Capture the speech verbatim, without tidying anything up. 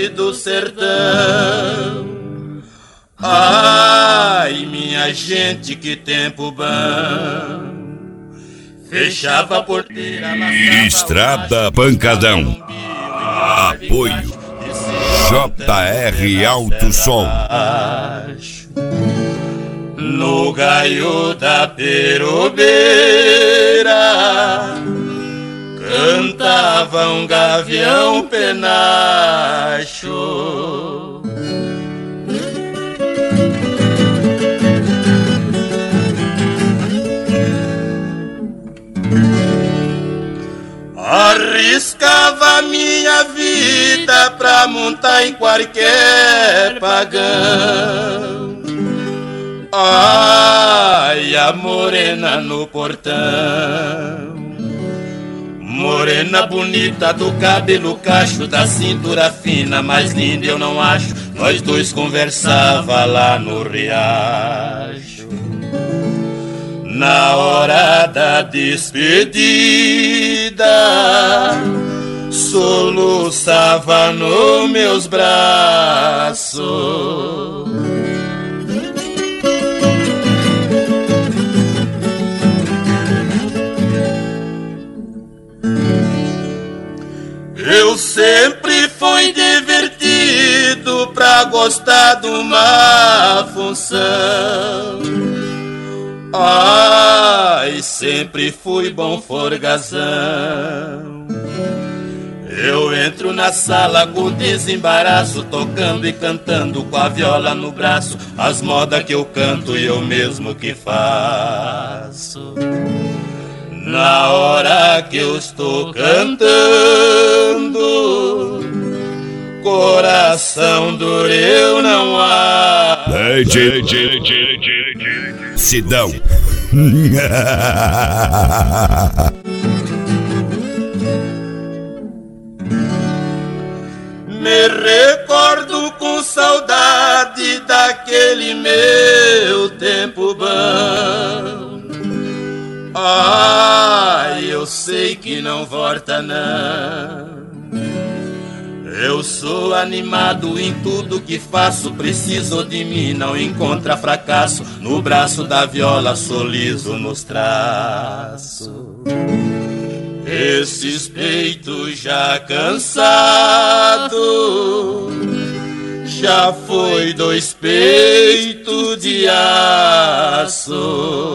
do sertão. Ai, minha gente, que tempo bom. Fechava a porteira, Estrada Pancadão. Apoio J R Alto Som. No gaio da perobeira cantava um gavião penacho. Arriscava minha vida pra montar em qualquer pagão. Ai, a morena no portão, morena bonita do cabelo cacho, da cintura fina, mais linda eu não acho. Nós dois conversava lá no riacho. Na hora da despedida, soluçava nos meus braços. Eu sempre fui divertido pra gostar de uma função. Ai, sempre fui bom forgazão. Eu entro na sala com desembaraço, tocando e cantando com a viola no braço. As modas que eu canto e eu mesmo que faço. Na hora que eu estou cantando, coração duro eu não há. Sidão. Me recordo com saudade daquele meu tempo bom. Ai, eu sei que não volta não. Eu sou animado em tudo que faço, preciso de mim, não encontra fracasso. No braço da viola sou liso nos traços. Esses peitos já cansados, já foi dois peitos de aço.